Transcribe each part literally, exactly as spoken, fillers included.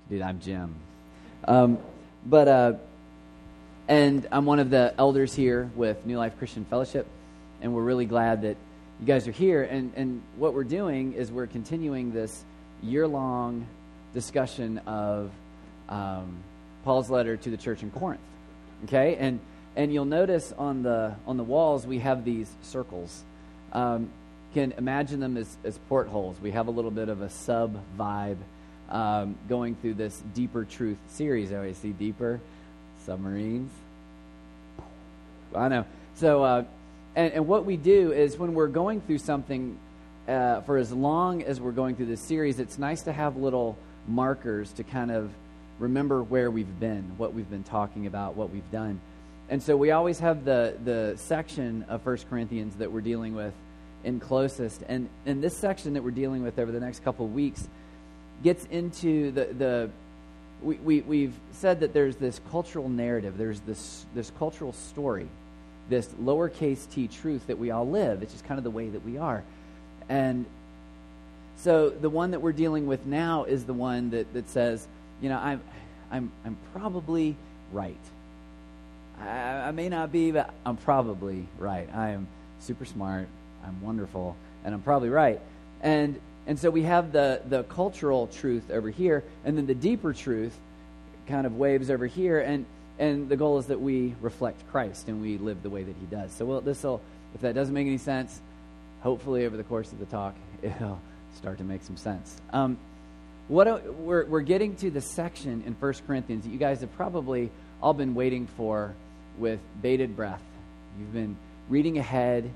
Dude, I'm Jim. Um, but, uh, and I'm one of the elders here with New Life Christian Fellowship, and we're really glad that you guys are here. And, and what we're doing is we're continuing this year-long discussion of um, Paul's letter to the church in Corinth. Okay, and and you'll notice on the on the walls we have these circles. Um, can imagine them as, as portholes. We have a little bit of a sub vibe um, going through this Deeper Truth series. I always see deeper submarines. I know. So, uh, and, and what we do is when we're going through something uh, for as long as we're going through this series, it's nice to have little markers to kind of remember where we've been, what we've been talking about, what we've done. And so we always have the the section of First Corinthians that we're dealing with in closest. And, and this section that we're dealing with over the next couple of weeks gets into the... the we, we, we've said that there's this cultural narrative, there's this this cultural story, this lowercase t truth that we all live. It's just kind of the way that we are. And so the one that we're dealing with now is the one that, that says, you know, I'm I'm I'm probably right. I, I may not be, but I'm probably right. I am super smart. I'm wonderful, and I'm probably right. And and so we have the the cultural truth over here, and then the deeper truth kind of waves over here. And and the goal is that we reflect Christ and we live the way that He does. So well, this will, if that doesn't make any sense, hopefully over the course of the talk, it'll start to make some sense. Um, What a, we're we're getting to the section in First Corinthians that you guys have probably all been waiting for with bated breath. You've been reading ahead,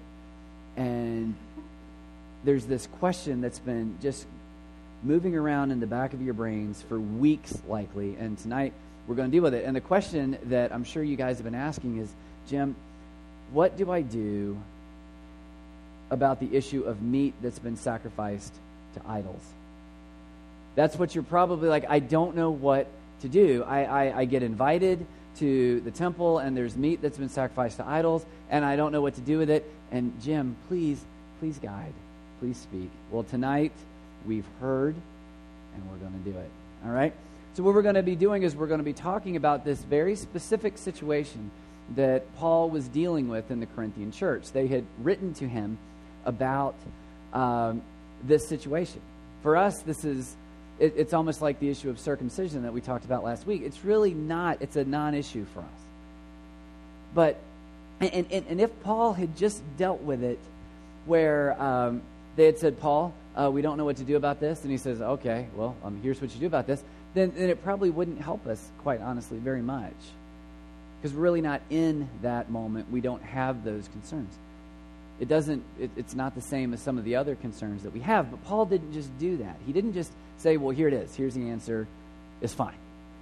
and there's this question that's been just moving around in the back of your brains for weeks, likely. And tonight we're going to deal with it. And the question that I'm sure you guys have been asking is, Jim, what do I do about the issue of meat that's been sacrificed to idols? That's what you're probably like, I don't know what to do. I, I, I get invited to the temple, and there's meat that's been sacrificed to idols, and I don't know what to do with it. And Jim, please, please guide. Please speak. Well, tonight we've heard, and we're going to do it. All right? So what we're going to be doing is we're going to be talking about this very specific situation that Paul was dealing with in the Corinthian church. They had written to him about um, this situation. For us, this is... It's almost like the issue of circumcision that we talked about last week. It's really not, it's a non-issue for us. But, and, and, and if Paul had just dealt with it where um, they had said, Paul, uh, we don't know what to do about this, and he says, okay, well, um, here's what you do about this, then, then it probably wouldn't help us, quite honestly, very much. Because we're really not in that moment. We don't have those concerns. It doesn't, it, it's not the same as some of the other concerns that we have, but Paul didn't just do that. He didn't just say, well, here it is, here's the answer, it's fine.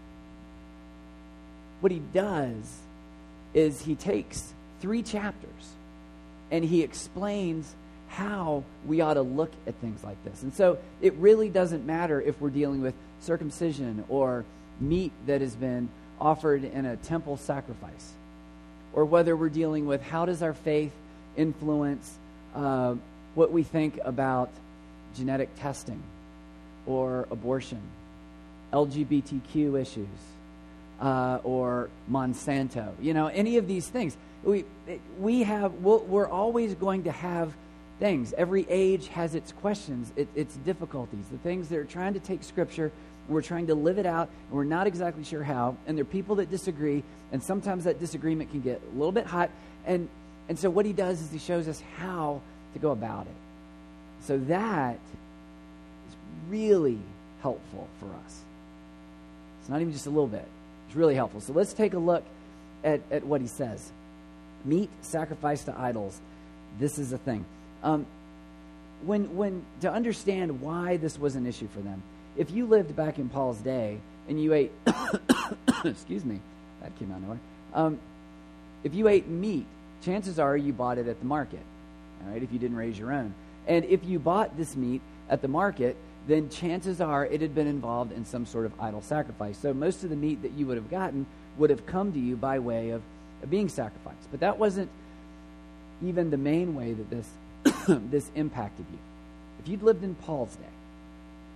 What he does is he takes three chapters and he explains how we ought to look at things like this. And so it really doesn't matter if we're dealing with circumcision or meat that has been offered in a temple sacrifice, or whether we're dealing with how does our faith influence uh, what we think about genetic testing or abortion, L G B T Q issues, uh, or Monsanto. You know, any of these things. We we have. We'll, we're always going to have things. Every age has its questions, it, its difficulties. The things that are trying to take Scripture, and we're trying to live it out, and we're not exactly sure how. And there are people that disagree, and sometimes that disagreement can get a little bit hot. And And so what he does is he shows us how to go about it. So that is really helpful for us. It's not even just a little bit. It's really helpful. So let's take a look at, at what he says. Meat sacrificed to idols. This is a thing. Um, when when to understand why this was an issue for them, if you lived back in Paul's day and you ate, excuse me, that came out of nowhere. Um, if you ate meat, chances are you bought it at the market, all right, if you didn't raise your own. And if you bought this meat at the market, then chances are it had been involved in some sort of idol sacrifice. So most of the meat that you would have gotten would have come to you by way of, of being sacrificed. But that wasn't even the main way that this this impacted you. If you'd lived in Paul's day,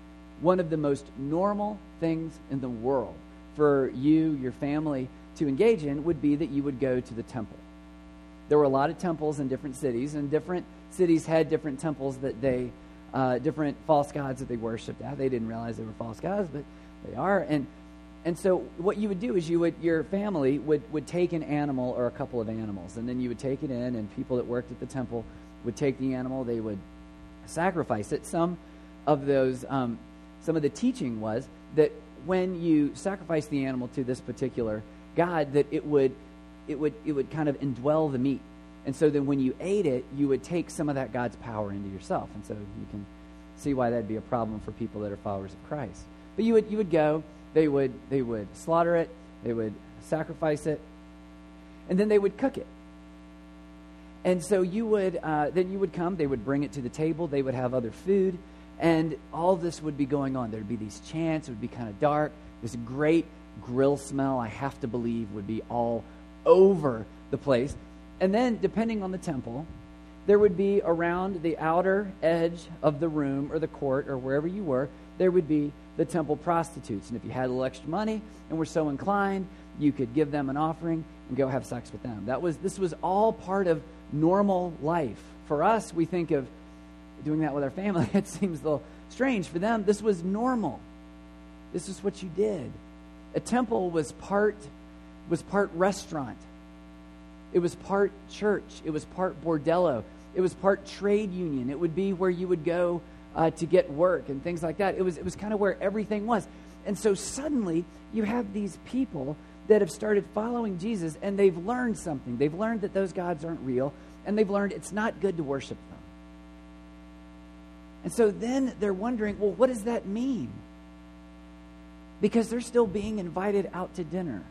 one of the most normal things in the world for you, your family, to engage in would be that you would go to the temple. There were a lot of temples in different cities, and different cities had different temples that they, uh, different false gods that they worshipped at. They didn't realize they were false gods, but they are. And and so what you would do is you would, your family would, would take an animal or a couple of animals, and then you would take it in, and people that worked at the temple would take the animal, they would sacrifice it. Some of those, um, some of the teaching was that when you sacrifice the animal to this particular god, that it would, it would, it would kind of indwell the meat. And so then when you ate it, you would take some of that God's power into yourself. And so you can see why that'd be a problem for people that are followers of Christ. But you would, you would go, they would, they would slaughter it, they would sacrifice it, and then they would cook it. And so you would, uh, then you would come, they would bring it to the table, they would have other food, and all this would be going on. There'd be these chants, it would be kind of dark, this great grill smell, I have to believe, would be all over the place. And then, depending on the temple, there would be around the outer edge of the room or the court or wherever you were, there would be the temple prostitutes. And if you had a little extra money and were so inclined, you could give them an offering and go have sex with them. That was this was all part of normal life. For us, we think of doing that with our family. It seems a little strange. For them, this was normal. This is what you did. A temple was part was part restaurant. It was part church. It was part bordello. It was part trade union. It would be where you would go uh, to get work and things like that. It was it was kind of where everything was. And so suddenly you have these people that have started following Jesus, and they've learned something. They've learned that those gods aren't real, and they've learned it's not good to worship them. And so then they're wondering, well, what does that mean? Because they're still being invited out to dinner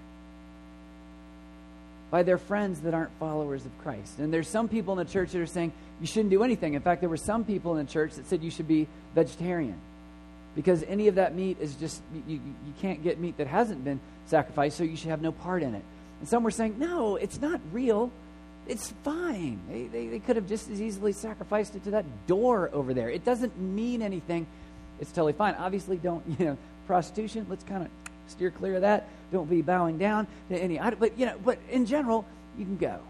by their friends that aren't followers of Christ. And there's some people in the church that are saying you shouldn't do anything. In fact, there were some people in the church that said you should be vegetarian because any of that meat is just, you, you can't get meat that hasn't been sacrificed, so you should have no part in it. And some were saying, no, it's not real. It's fine. They, they, they could have just as easily sacrificed it to that door over there. It doesn't mean anything. It's totally fine. Obviously, don't, you know, prostitution, let's kind of steer clear of that. Don't be bowing down to any, but you know, but in general, you can go.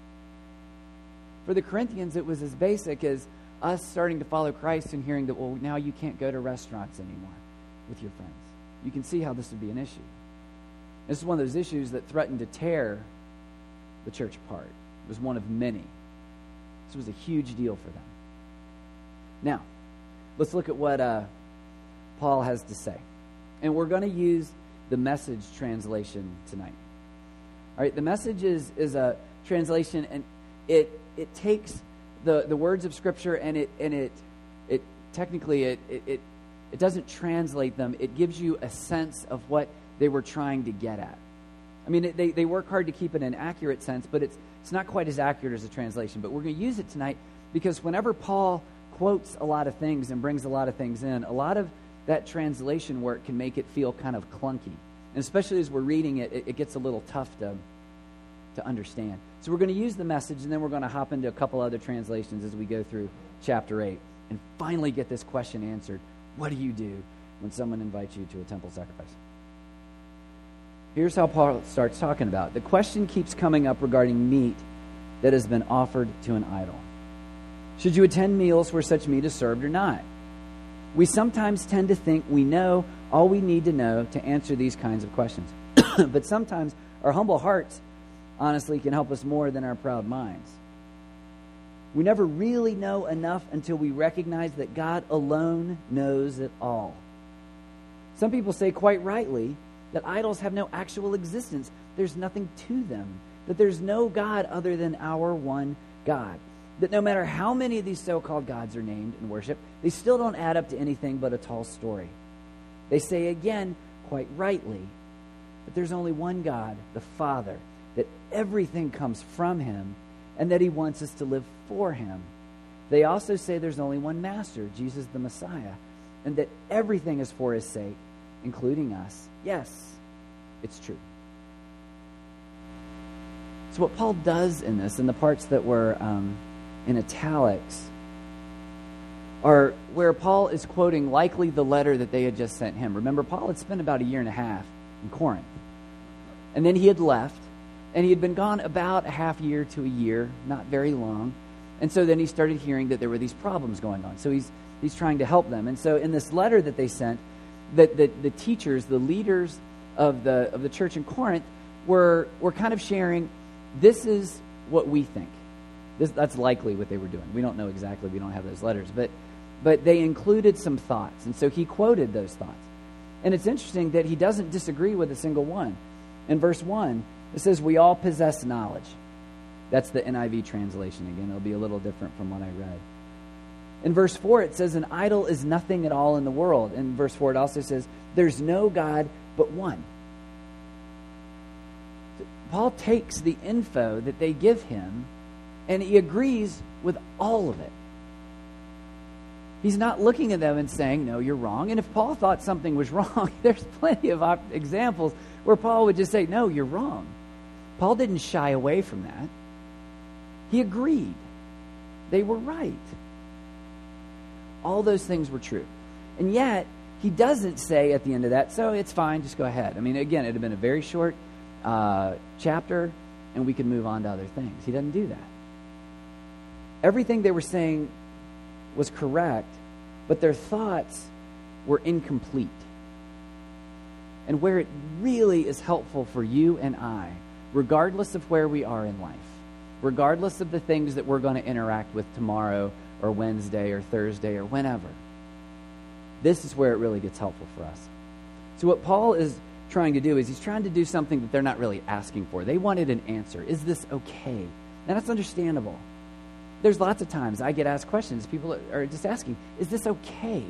For the Corinthians, it was as basic as us starting to follow Christ and hearing that, well, now you can't go to restaurants anymore with your friends. You can see how this would be an issue. This is one of those issues that threatened to tear the church apart. It was one of many. This was a huge deal for them. Now, let's look at what uh, Paul has to say. And we're going to use the Message translation tonight. All right, the Message is, is a translation, and it it takes the, the words of Scripture and it and it it technically it, it it it doesn't translate them. It gives you a sense of what they were trying to get at. I mean, they they work hard to keep it an accurate sense, but it's it's not quite as accurate as a translation. But we're going to use it tonight because whenever Paul quotes a lot of things and brings a lot of things in, a lot of that translation work can make it feel kind of clunky. And especially as we're reading it, it, it gets a little tough to, to understand. So we're going to use the Message, and then we're going to hop into a couple other translations as we go through chapter eight and finally get this question answered. What do you do when someone invites you to a temple sacrifice? Here's how Paul starts talking about it. The question keeps coming up regarding meat that has been offered to an idol. Should you attend meals where such meat is served or not? We sometimes tend to think we know all we need to know to answer these kinds of questions. But sometimes our humble hearts, honestly, can help us more than our proud minds. We never really know enough until we recognize that God alone knows it all. Some people say quite rightly that idols have no actual existence. There's nothing to them. That there's no God other than our one God. That no matter how many of these so-called gods are named and worshipped, they still don't add up to anything but a tall story. They say again, quite rightly, that there's only one God, the Father, that everything comes from Him, and that He wants us to live for Him. They also say there's only one Master, Jesus the Messiah, and that everything is for His sake, including us. Yes, it's true. So what Paul does in this, in the parts that were um, in italics, are where Paul is quoting likely the letter that they had just sent him. Remember, Paul had spent about a year and a half in Corinth. And then he had left, and he had been gone about a half year to a year, not very long. And so then he started hearing that there were these problems going on. So he's he's trying to help them. And so in this letter that they sent, that the, the teachers, the leaders of the of the church in Corinth were were kind of sharing, this is what we think. This, that's likely what they were doing. We don't know exactly. We don't have those letters. But but they included some thoughts. And so he quoted those thoughts. And it's interesting that he doesn't disagree with a single one. In verse one, it says, we all possess knowledge. That's the N I V translation again. It'll be a little different from what I read. In verse four, it says, an idol is nothing at all in the world. In verse four, it also says, there's no God but one. Paul takes the info that they give him, and he agrees with all of it. He's not looking at them and saying, no, you're wrong. And if Paul thought something was wrong, there's plenty of op- examples where Paul would just say, no, you're wrong. Paul didn't shy away from that. He agreed. They were right. All those things were true. And yet, he doesn't say at the end of that, so it's fine, just go ahead. I mean, again, it would have been a very short uh, chapter, and we could move on to other things. He doesn't do that. Everything they were saying was correct, but their thoughts were incomplete. And where it really is helpful for you and I, regardless of where we are in life, regardless of the things that we're going to interact with tomorrow or Wednesday or Thursday or whenever, this is where it really gets helpful for us. So what Paul is trying to do is he's trying to do something that they're not really asking for. They wanted an answer. Is this okay? And that's understandable. There's lots of times I get asked questions. People are just asking, is this okay?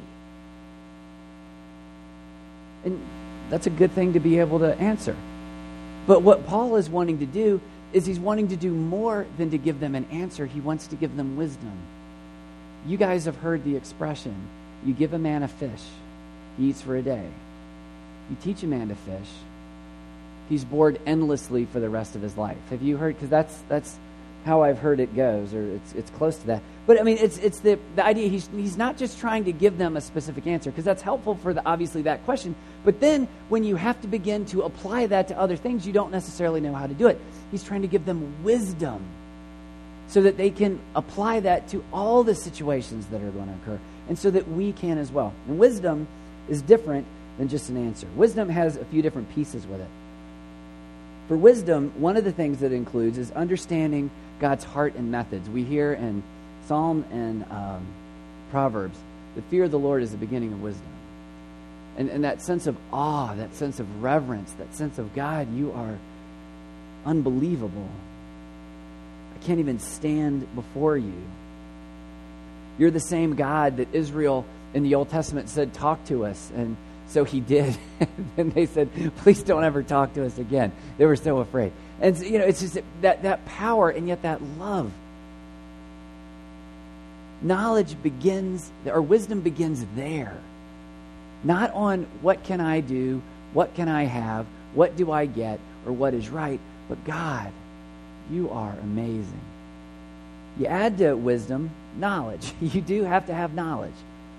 And that's a good thing to be able to answer. But what Paul is wanting to do is he's wanting to do more than to give them an answer. He wants to give them wisdom. You guys have heard the expression, you give a man a fish, he eats for a day. You teach a man to fish, he's bored endlessly for the rest of his life. Have you heard? Because that's that's how I've heard it goes, or it's it's close to that. But I mean, it's it's the the idea. He's he's not just trying to give them a specific answer, because that's helpful for the obviously that question. But then when you have to begin to apply that to other things, you don't necessarily know how to do it. He's trying to give them wisdom, so that they can apply that to all the situations that are going to occur, and so that we can as well. And wisdom is different than just an answer. Wisdom has a few different pieces with it. For wisdom, one of the things that it includes is understanding God's heart and methods. We hear in Psalm and um, Proverbs, the fear of the Lord is the beginning of wisdom. And, and that sense of awe, that sense of reverence, that sense of, God, you are unbelievable. I can't even stand before you. You're the same God that Israel in the Old Testament said, talk to us. And so he did. And they said, please don't ever talk to us again. They were so afraid. And, you know, it's just that, that power and yet that love. Knowledge begins, or wisdom begins there. Not on what can I do, what can I have, what do I get, or what is right. But God, you are amazing. You add to wisdom knowledge. You do have to have knowledge.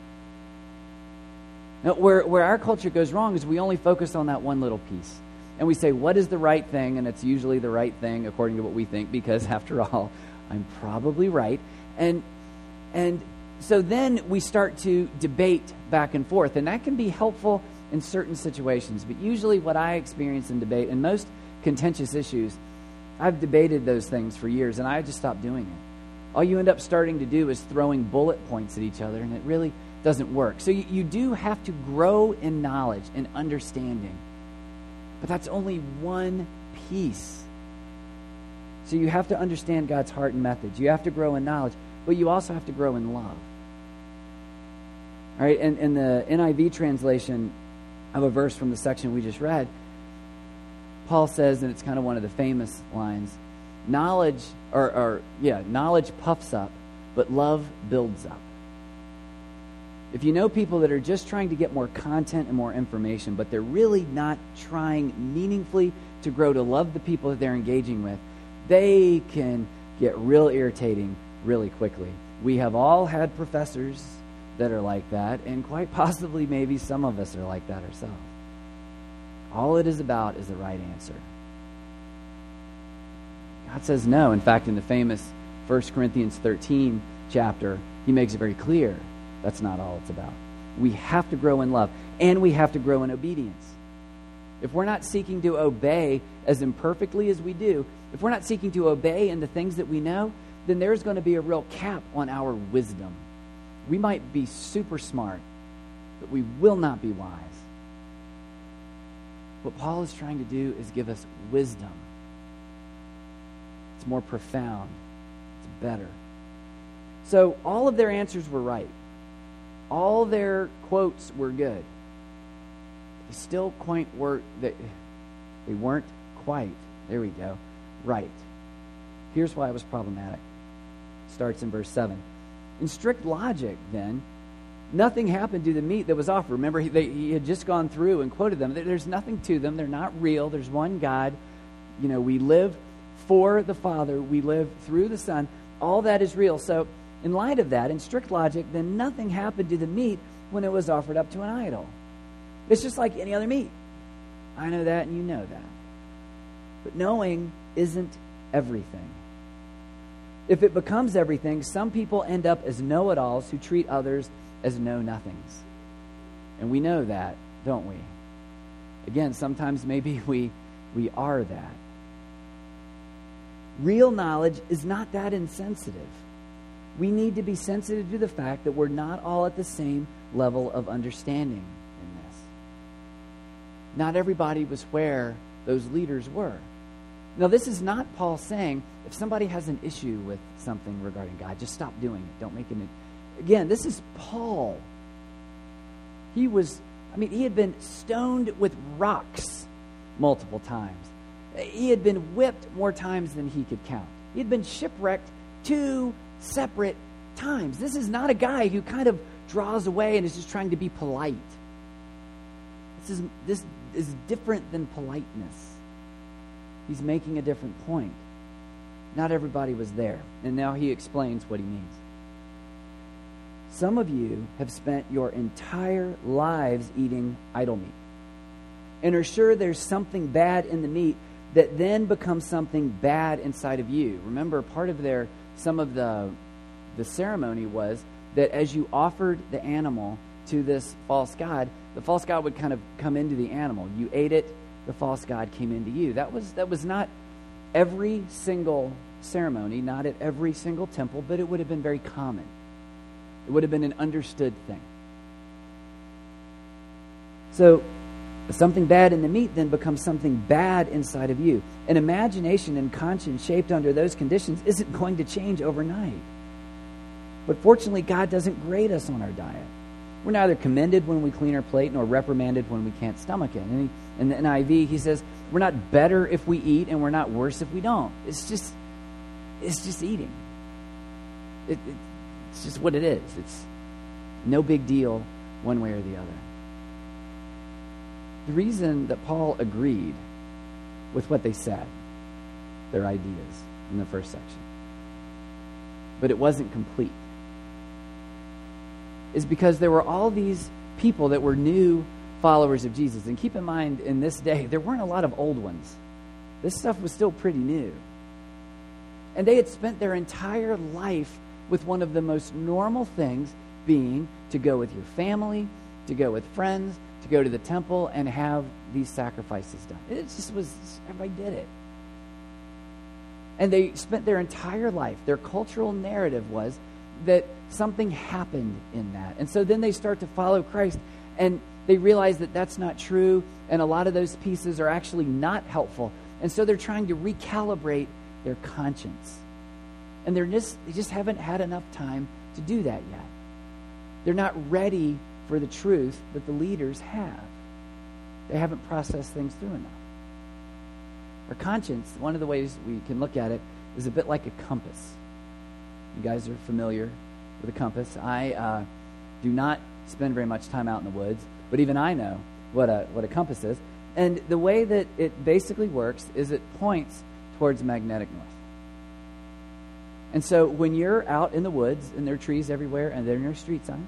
Now, where, where our culture goes wrong is we only focus on that one little piece. And we say, what is the right thing? And it's usually the right thing according to what we think, because after all, I'm probably right. And and so then we start to debate back and forth. And that can be helpful in certain situations. But usually what I experience in debate, and most contentious issues, I've debated those things for years, and I just stopped doing it. All you end up starting to do is throwing bullet points at each other, and it really doesn't work. So you, you do have to grow in knowledge and understanding. But that's only one piece. So you have to understand God's heart and methods. You have to grow in knowledge, but you also have to grow in love. All right, and in the N I V translation of a verse from the section we just read, Paul says, and it's kind of one of the famous lines, knowledge, or, or yeah, knowledge puffs up, but love builds up. If you know people that are just trying to get more content and more information, but they're really not trying meaningfully to grow to love the people that they're engaging with, they can get real irritating really quickly. We have all had professors that are like that, and quite possibly maybe some of us are like that ourselves. All it is about is the right answer. God says no. In fact, in the famous First Corinthians thirteen chapter, he makes it very clear that's not all it's about. We have to grow in love, and we have to grow in obedience. If we're not seeking to obey as imperfectly as we do, if we're not seeking to obey in the things that we know, then there's going to be a real cap on our wisdom. We might be super smart, but we will not be wise. What Paul is trying to do is give us wisdom. It's more profound. It's better. So all of their answers were right. All their quotes were good. They still quite were they, they weren't quite, there we go, right. Here's why it was problematic. It starts in verse seven. In strict logic, then, nothing happened to the meat that was offered. Remember, he, they, he had just gone through and quoted them. There's nothing to them. They're not real. There's one God. You know, we live for the Father. We live through the Son. All that is real. So, in light of that, in strict logic, then nothing happened to the meat when it was offered up to an idol. It's just like any other meat. I know that and you know that. But knowing isn't everything. If it becomes everything, some people end up as know-it-alls who treat others as know-nothings. And we know that, don't we? Again, sometimes maybe we, we are that. Real knowledge is not that insensitive. We need to be sensitive to the fact that we're not all at the same level of understanding in this. Not everybody was where those leaders were. Now, this is not Paul saying, if somebody has an issue with something regarding God, just stop doing it. Don't make it. Again, this is Paul. He was, I mean, he had been stoned with rocks multiple times. He had been whipped more times than he could count. He had been shipwrecked two separate times. This is not a guy who kind of draws away and is just trying to be polite. This is, this is different than politeness. He's making a different point. Not everybody was there. And now he explains what he means. Some of you have spent your entire lives eating idol meat and are sure there's something bad in the meat that then becomes something bad inside of you. Remember, part of their, some of the, the ceremony was that as you offered the animal to this false god, the false god would kind of come into the animal. You ate it, the false god came into you. That was that was not every single ceremony, not at every single temple, but it would have been very common. It would have been an understood thing. So something bad in the meat then becomes something bad inside of you. An imagination and conscience shaped under those conditions isn't going to change overnight. But fortunately, God doesn't grade us on our diet. We're neither commended when we clean our plate nor reprimanded when we can't stomach it. And in the N I V, he says, we're not better if we eat and we're not worse if we don't. It's just, it's just eating. It, it, it's just what it is. It's no big deal one way or the other. The reason that Paul agreed with what they said, their ideas in the first section, but it wasn't complete, is because there were all these people that were new followers of Jesus. And keep in mind, in this day, there weren't a lot of old ones. This stuff was still pretty new. And they had spent their entire life with one of the most normal things being to go with your family, to go with friends, to go to the temple and have these sacrifices done. It just was, everybody did it. And they spent their entire life, their cultural narrative was that something happened in that. And so then they start to follow Christ, and they realize that that's not true, and a lot of those pieces are actually not helpful. And so they're trying to recalibrate their conscience. And they're just, they just haven't had enough time to do that yet. They're not ready for the truth that the leaders have. They haven't processed things through enough. Our conscience, one of the ways we can look at it, is a bit like a compass. You guys are familiar with a compass. I uh, do not spend very much time out in the woods, but even I know what a what a compass is. And the way that it basically works is it points towards magnetic north. And so when you're out in the woods, and there are trees everywhere, and there are street signs,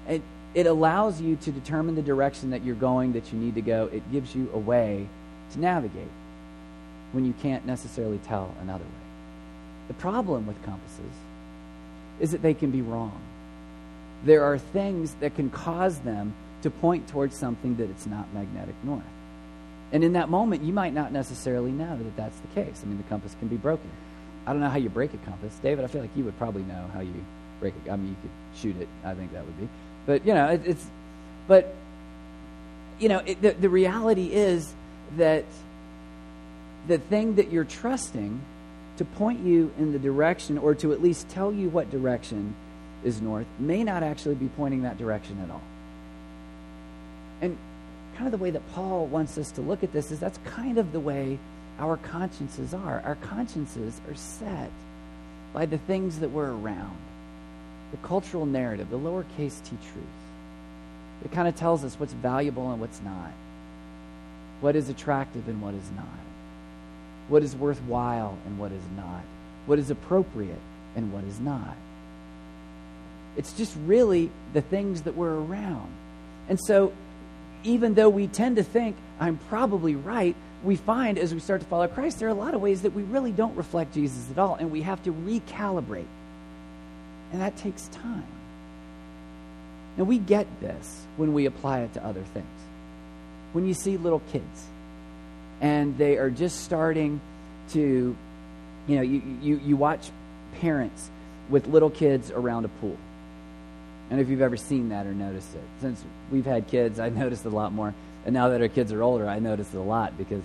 it, it allows you to determine the direction that you're going, that you need to go. It gives you a way to navigate when you can't necessarily tell another way. The problem with compasses is that they can be wrong. There are things that can cause them to point towards something that it's not magnetic north. And in that moment, you might not necessarily know that that's the case. I mean, the compass can be broken. I don't know how you break a compass. David, I feel like you would probably know how you break it. I mean, you could shoot it. I think that would be. But, you know, it, it's, but, you know, it, the, the reality is that the thing that you're trusting to point you in the direction, or to at least tell you what direction is north, may not actually be pointing that direction at all. And kind of the way that Paul wants us to look at this is that's kind of the way our consciences are. Our consciences are set by the things that we're around. The cultural narrative, the lowercase t truth. It kind of tells us what's valuable and what's not. What is attractive and what is not. What is worthwhile and what is not. What is appropriate and what is not. It's just really the things that we're around. And so, even though we tend to think, I'm probably right, we find as we start to follow Christ, there are a lot of ways that we really don't reflect Jesus at all, and we have to recalibrate. And that takes time. Now, we get this when we apply it to other things. When you see little kids, and they are just starting to, you know, you, you, you watch parents with little kids around a pool. And if you've ever seen that or noticed it. Since we've had kids, I noticed it a lot more. And now that our kids are older, I notice it a lot because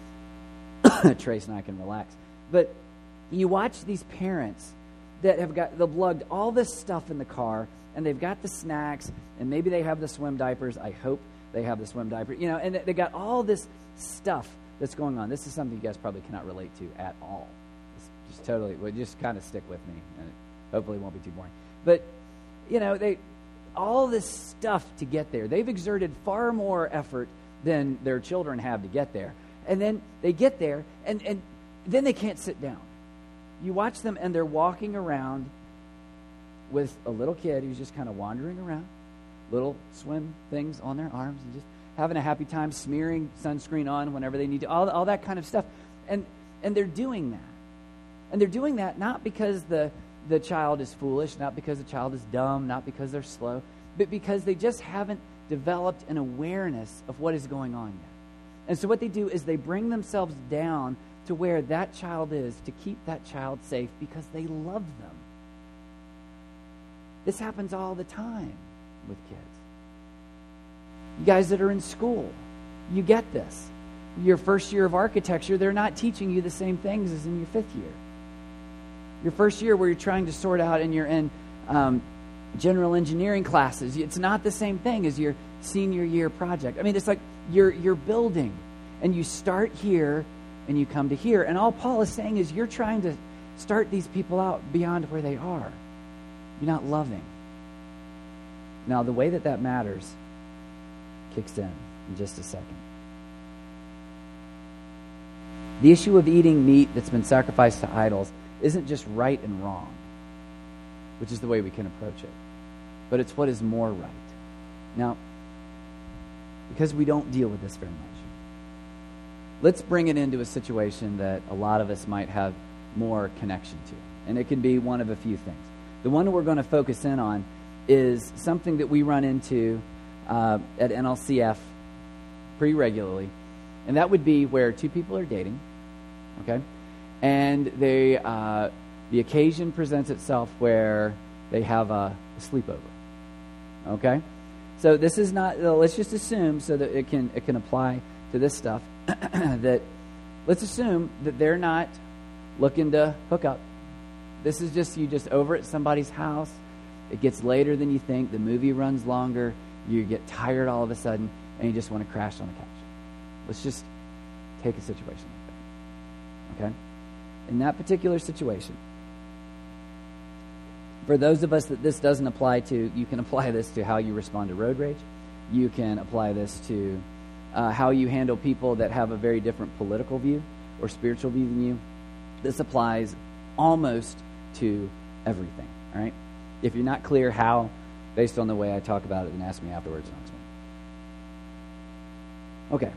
Trace and I can relax. But you watch these parents that have got, they've lugged all this stuff in the car, and they've got the snacks, and maybe they have the swim diapers. I hope they have the swim diaper. You know, and they got all this stuff that's going on. This is something you guys probably cannot relate to at all. It's just totally, well, just kind of stick with me, and hopefully it won't be too boring. But you know, they all this stuff to get there. They've exerted far more effort than their children have to get there. And then they get there, and, and then they can't sit down. You watch them, and they're walking around with a little kid who's just kind of wandering around, little swim things on their arms, and just having a happy time, smearing sunscreen on whenever they need to, all, all that kind of stuff. And and they're doing that. And they're doing that not because the the child is foolish, not because the child is dumb, not because they're slow, but because they just haven't developed an awareness of what is going on yet. And so what they do is they bring themselves down to where that child is to keep that child safe because they love them. This happens all the time with kids. You guys that are in school, you get this. Your first year of architecture, they're not teaching you the same things as in your fifth year. Your first year where you're trying to sort out and you're in um, general engineering classes, it's not the same thing as your senior year project. I mean, it's like you're you're building, and you start here and you come to here. And all Paul is saying is you're trying to start these people out beyond where they are. You're not loving. Now, the way that that matters kicks in in just a second. The issue of eating meat that's been sacrificed to idols isn't just right and wrong, which is the way we can approach it, but it's what is more right. Now, because we don't deal with this very much, let's bring it into a situation that a lot of us might have more connection to, and it can be one of a few things. The one that we're going to focus in on is something that we run into uh, at N L C F pretty regularly, and that would be where two people are dating, okay? And they, uh, the occasion presents itself where they have a, a sleepover. Okay, so this is not. Uh, let's just assume so that it can it can apply to this stuff. that let's assume that they're not looking to hook up. This is just you just over at somebody's house. It gets later than you think. The movie runs longer. You get tired all of a sudden, and you just want to crash on the couch. Let's just take a situation like that. Okay. In that particular situation, for those of us that this doesn't apply to, you can apply this to how you respond to road rage. You can apply this to uh, how you handle people that have a very different political view or spiritual view than you. This applies almost to everything, all right? If you're not clear how based on the way I talk about it, and ask me afterwards. Okay.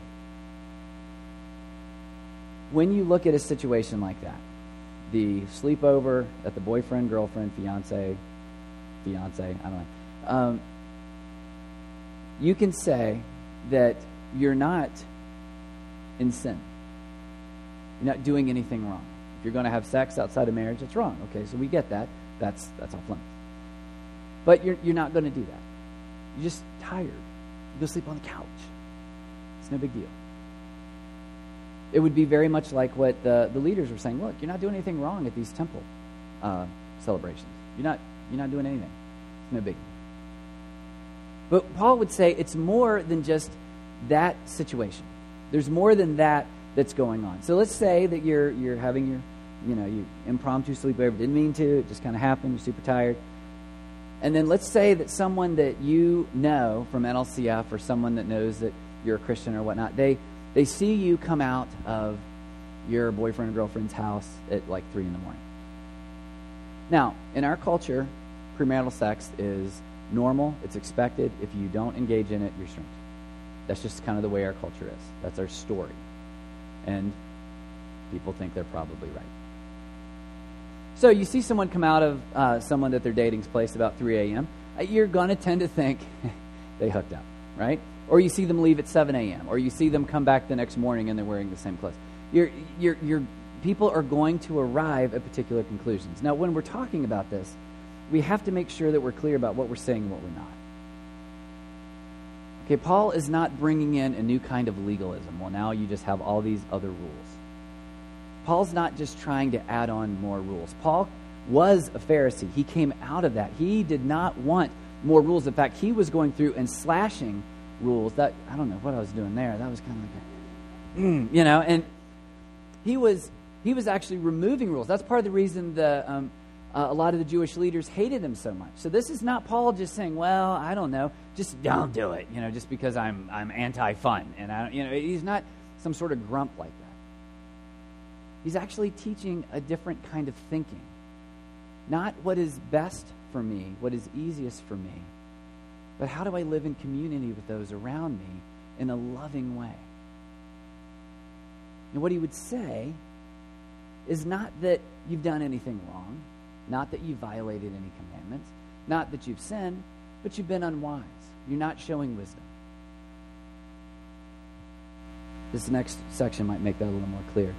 When you look at a situation like that, the sleepover at the boyfriend, girlfriend, fiance, fiance, I don't know, um, you can say that you're not in sin. You're not doing anything wrong. If you're going to have sex outside of marriage, it's wrong. Okay, so we get that. That's that's off limits. But you're you're not going to do that. You're just tired. You go sleep on the couch. It's no big deal. It would be very much like what the, the leaders were saying. Look, you're not doing anything wrong at these temple uh, celebrations. You're not you're not doing anything. It's no big deal. But Paul would say it's more than just that situation. There's more than that that's going on. So let's say that you're you're having your, you know, you impromptu sleepover. Didn't mean to. It just kind of happened. You're super tired. And then let's say that someone that you know from N L C F or someone that knows that you're a Christian or whatnot, they they see you come out of your boyfriend or girlfriend's house at like three in the morning. Now, in our culture, premarital sex is normal. It's expected. If you don't engage in it, you're strange. That's just kind of the way our culture is. That's our story. And people think they're probably right. So you see someone come out of uh, someone that they're dating's place about three a.m., you're going to tend to think they hooked up, right? Or you see them leave at seven a.m., or you see them come back the next morning and they're wearing the same clothes. You're, you're, you're, people are going to arrive at particular conclusions. Now, when we're talking about this, we have to make sure that we're clear about what we're saying and what we're not. Okay, Paul is not bringing in a new kind of legalism. Well, now you just have all these other rules. Paul's not just trying to add on more rules. Paul was a Pharisee. He came out of that. He did not want more rules. In fact, he was going through and slashing rules. That I don't know what I was doing there. That was kind of like, a, mm, you know, and he was he was actually removing rules. That's part of the reason the um, uh, a lot of the Jewish leaders hated him so much. So this is not Paul just saying, well, I don't know, just don't do it, you know, just because I'm I'm anti-fun, and I, you know, he's not some sort of grump like that. He's actually teaching a different kind of thinking. Not what is best for me, what is easiest for me, but how do I live in community with those around me in a loving way? And what he would say is not that you've done anything wrong, not that you've violated any commandments, not that you've sinned, but you've been unwise. You're not showing wisdom. This next section might make that a little more clear.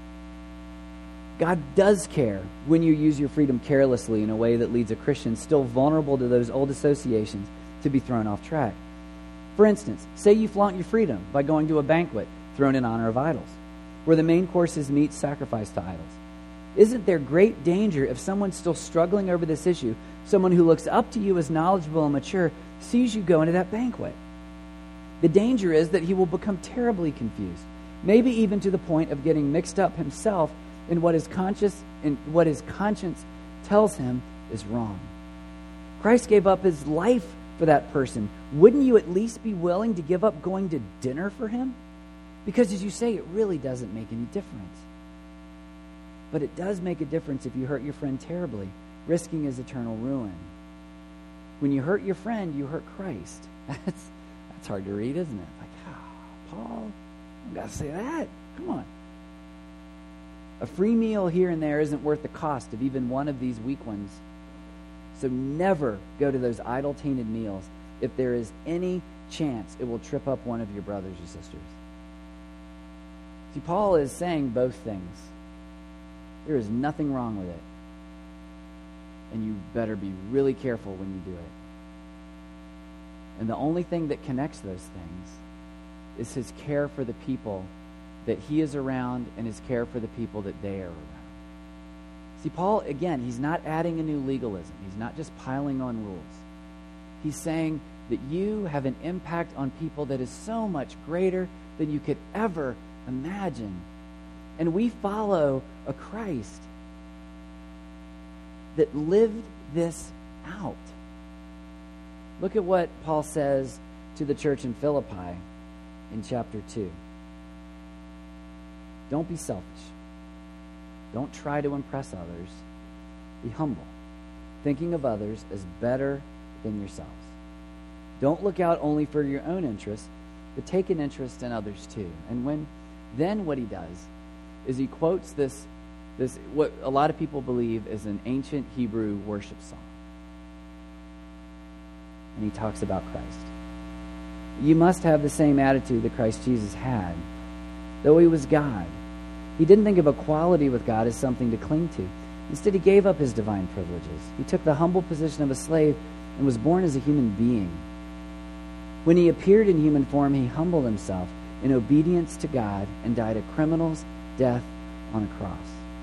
God does care when you use your freedom carelessly in a way that leads a Christian still vulnerable to those old associations to be thrown off track. For instance, say you flaunt your freedom by going to a banquet thrown in honor of idols, where the main course is meat sacrificed to idols. Isn't there great danger if someone still struggling over this issue, someone who looks up to you as knowledgeable and mature, sees you go into that banquet? The danger is that he will become terribly confused, maybe even to the point of getting mixed up himself in what his conscience in what his conscience tells him is wrong. Christ gave up his life for that person. Wouldn't you at least be willing to give up going to dinner for him? Because as you say, it really doesn't make any difference. But it does make a difference if you hurt your friend terribly, risking his eternal ruin. When you hurt your friend, you hurt Christ. That's that's hard to read, isn't it? Like, oh, Paul, I've got to say that. Come on. A free meal here and there isn't worth the cost of even one of these weak ones. So never go to those idol-tainted meals if there is any chance it will trip up one of your brothers or sisters. See, Paul is saying both things. There is nothing wrong with it. And you better be really careful when you do it. And the only thing that connects those things is his care for the people that he is around and his care for the people that they are around. See, Paul, again, he's not adding a new legalism. He's not just piling on rules. He's saying that you have an impact on people that is so much greater than you could ever imagine. And we follow a Christ that lived this out. Look at what Paul says to the church in Philippi in chapter two. Don't be selfish. Don't try to impress others. Be humble, thinking of others as better than yourselves. Don't look out only for your own interest, but take an interest in others too. And when then what he does is he quotes this, this what a lot of people believe is an ancient Hebrew worship song. And he talks about Christ. You must have the same attitude that Christ Jesus had. Though he was God, he didn't think of equality with God as something to cling to. Instead, he gave up his divine privileges. He took the humble position of a slave and was born as a human being. When he appeared in human form, he humbled himself in obedience to God and died a criminal's death on a cross.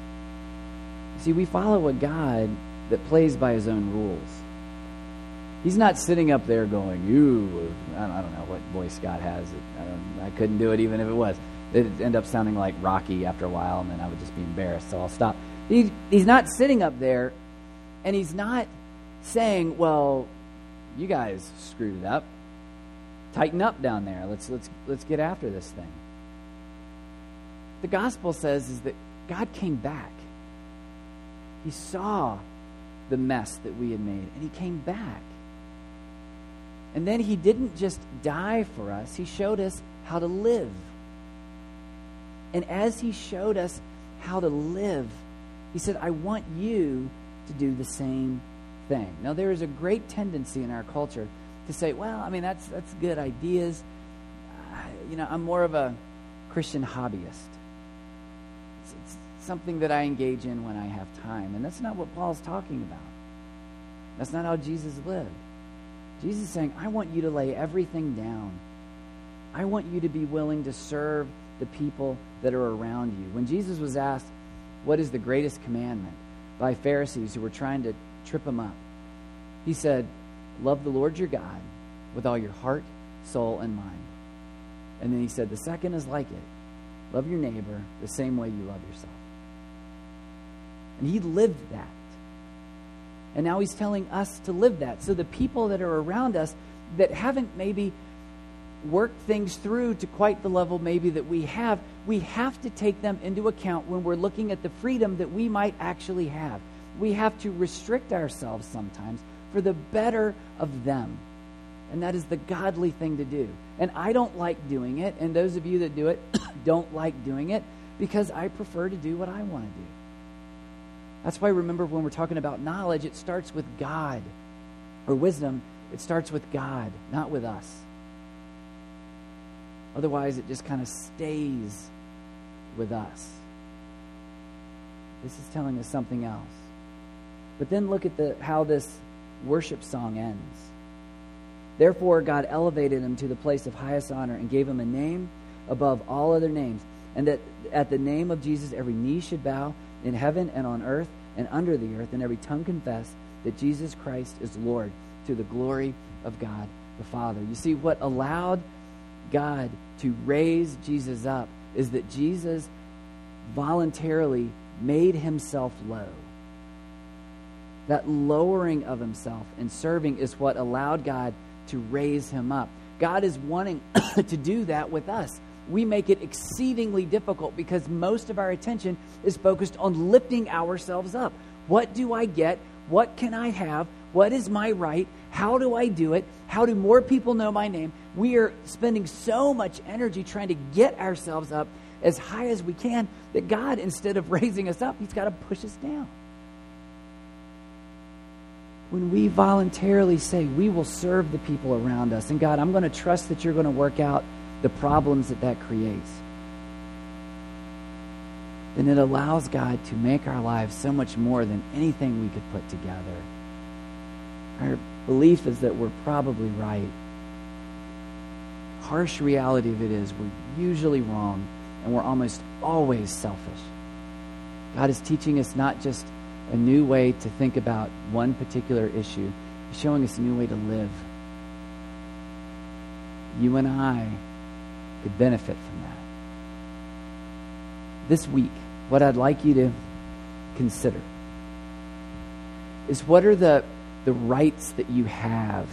See, we follow a God that plays by his own rules. He's not sitting up there going, you, I don't know what voice Scott has. I, don't, I couldn't do it even if it was. It'd end up sounding like Rocky after a while, and then I would just be embarrassed, so I'll stop. He, he's not sitting up there, and he's not saying, well, you guys screwed it up. Tighten up down there. Let's let's let's get after this thing. The gospel says is that God came back. He saw the mess that we had made, and he came back. And then he didn't just die for us, he showed us how to live. And as he showed us how to live, he said, I want you to do the same thing. Now, there is a great tendency in our culture to say, well, I mean, that's that's good ideas. Uh, you know, I'm more of a Christian hobbyist. It's, it's something that I engage in when I have time. And that's not what Paul's talking about. That's not how Jesus lived. Jesus is saying, I want you to lay everything down. I want you to be willing to serve the people that are around you. When Jesus was asked, what is the greatest commandment, by Pharisees who were trying to trip him up, he said, love the Lord your God with all your heart, soul, and mind. And then he said, the second is like it. Love your neighbor the same way you love yourself. And he lived that. And now he's telling us to live that. So the people that are around us that haven't maybe worked things through to quite the level maybe that we have, we have to take them into account when we're looking at the freedom that we might actually have. We have to restrict ourselves sometimes for the better of them. And that is the godly thing to do. And I don't like doing it, and those of you that do it don't like doing it, because I prefer to do what I want to do. That's why, remember, when we're talking about knowledge, it starts with God. Or wisdom, it starts with God, not with us. Otherwise, it just kind of stays with us. This is telling us something else. But then look at the how this worship song ends. Therefore, God elevated him to the place of highest honor and gave him a name above all other names, and that at the name of Jesus every knee should bow in heaven and on earth and under the earth, and every tongue confess that Jesus Christ is Lord, to the glory of God the Father. You see, what allowed God to raise Jesus up is that Jesus voluntarily made himself low. That lowering of himself and serving is what allowed God to raise him up. God is wanting to do that with us. We make it exceedingly difficult because most of our attention is focused on lifting ourselves up. What do I get? What can I have? What is my right? How do I do it? How do more people know my name? We are spending so much energy trying to get ourselves up as high as we can that God, instead of raising us up, he's got to push us down. When we voluntarily say we will serve the people around us, and God, I'm going to trust that you're going to work out the problems that that creates, then it allows God to make our lives so much more than anything we could put together. Our belief is that we're probably right. Harsh reality of it is we're usually wrong, and we're almost always selfish. God is teaching us not just a new way to think about one particular issue, he's showing us a new way to live. You and I could benefit from that. This week, what I'd like you to consider is what are the, the rights that you have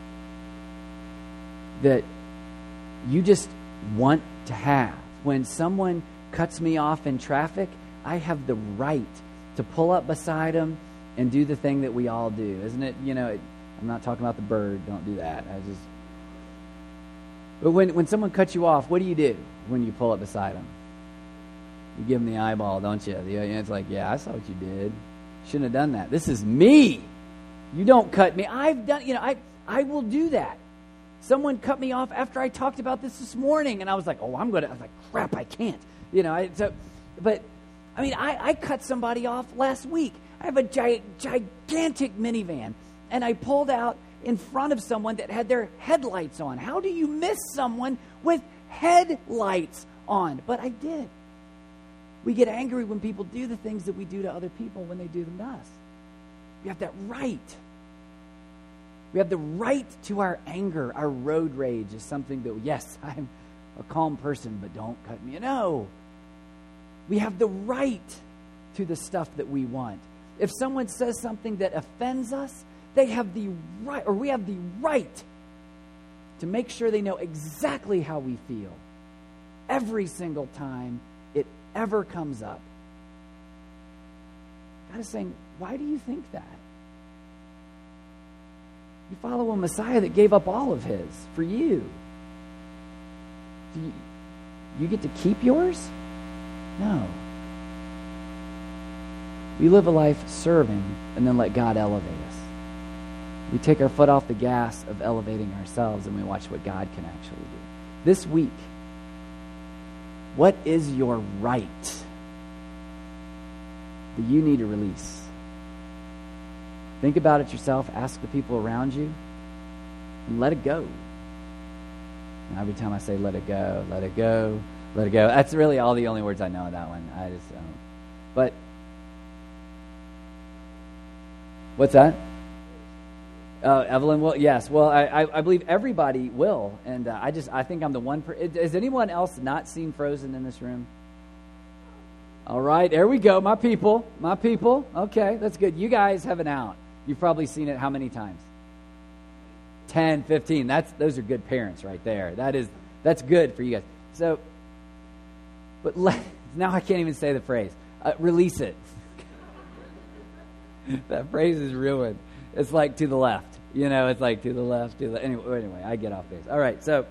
that you just want to have. When someone cuts me off in traffic, I have the right to pull up beside them and do the thing that we all do, isn't it? You know, it, I'm not talking about the bird. Don't do that. I just. But when, when someone cuts you off, what do you do when you pull up beside them? You give them the eyeball, don't you? It's like, yeah, I saw what you did. Shouldn't have done that. This is me. You don't cut me. I've done, you know, I I will do that. Someone cut me off after I talked about this this morning, and I was like, oh, I'm going to, I was like, crap, I can't. You know, I, so, but, I mean, I, I cut somebody off last week. I have a gi- gigantic minivan, and I pulled out in front of someone that had their headlights on. How do you miss someone with headlights on? But I did. We get angry when people do the things that we do to other people when they do them to us. We have that right. We have the right to our anger. Our road rage is something that, yes, I'm a calm person, but don't cut me. No. We have the right to the stuff that we want. If someone says something that offends us, they have the right, or we have the right to make sure they know exactly how we feel every single time it ever comes up. God is saying, why do you think that? You follow a Messiah that gave up all of his for you. Do you, you get to keep yours? No. We live a life serving and then let God elevate us. We take our foot off the gas of elevating ourselves and we watch what God can actually do. This week, what is your right that you need to release? Think about it yourself. Ask the people around you. And let it go. And every time I say let it go, let it go, let it go. That's really all the only words I know of that one. I just don't. But, what's that? Uh, Evelyn will? Yes. Well, I, I, I believe everybody will. And uh, I just, I think I'm the one. Per- Has anyone else not seen Frozen in this room? All right. There we go. My people. My people. Okay. That's good. You guys have an out. You've probably seen it how many times? ten, fifteen. That's, those are good parents right there. That is, that's good for you guys. So, but let, now I can't even say the phrase. Uh, release it. That phrase is ruined. It's like to the left. You know, it's like to the left. To the anyway, anyway, I get off base. All right, so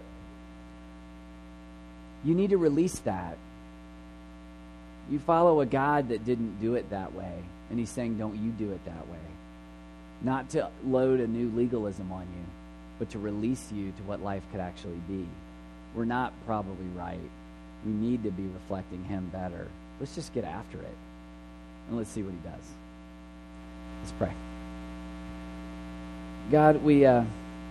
you need to release that. You follow a God that didn't do it that way, and he's saying, don't you do it that way. Not to load a new legalism on you, but to release you to what life could actually be. We're not probably right. We need to be reflecting him better. Let's just get after it, and let's see what he does. Let's pray. God, we uh,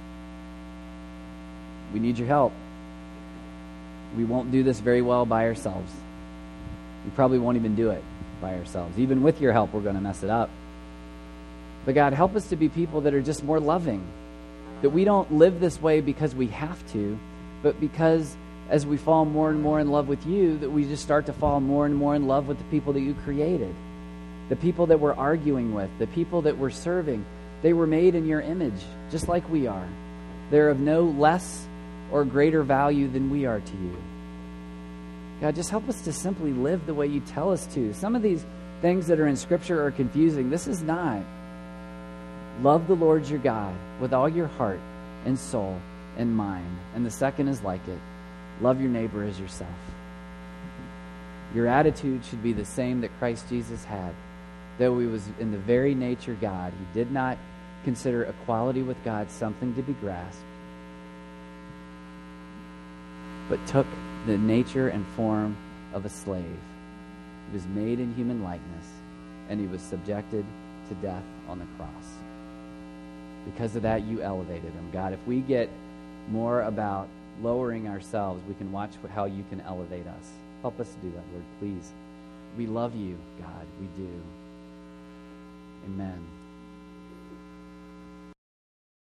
we need your help. We won't do this very well by ourselves. We probably won't even do it by ourselves. Even with your help, we're going to mess it up. But God, help us to be people that are just more loving. That we don't live this way because we have to, but because as we fall more and more in love with you, that we just start to fall more and more in love with the people that you created. The people that we're arguing with, the people that we're serving. They were made in your image, just like we are. They're of no less or greater value than we are to you. God, just help us to simply live the way you tell us to. Some of these things that are in Scripture are confusing. This is not. Love the Lord your God with all your heart and soul and mind. And the second is like it. Love your neighbor as yourself. Your attitude should be the same that Christ Jesus had. Though he was in the very nature God, he did not consider equality with God something to be grasped, but took the nature and form of a slave. He was made in human likeness, and he was subjected to death on the cross. Because of that, you elevated him. God, if we get more about lowering ourselves, we can watch how you can elevate us. Help us to do that, Lord, please. We love you, God. We do. Amen.